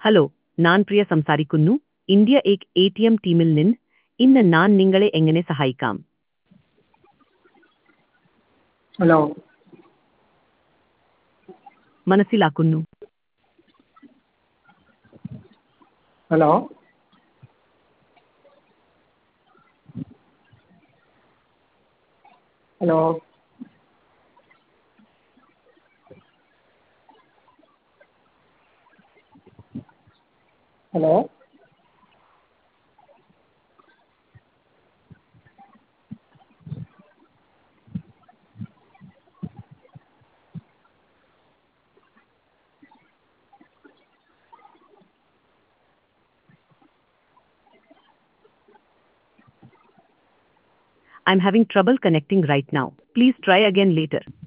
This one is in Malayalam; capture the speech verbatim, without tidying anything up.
ഹലോ, ഞാൻ പ്രിയ സംസാരിക്കുന്നു. ഇന്ത്യ എക് എ ടി എം ടീമിൽ നിന്ന്. ഇന്ന് ഞാൻ നിങ്ങളെ എങ്ങനെ സഹായിക്കാം? ഹലോ. മനസ്സിലാക്കുന്നു. Hello. Hello. Hello. I'm having trouble connecting right now. Please try again later.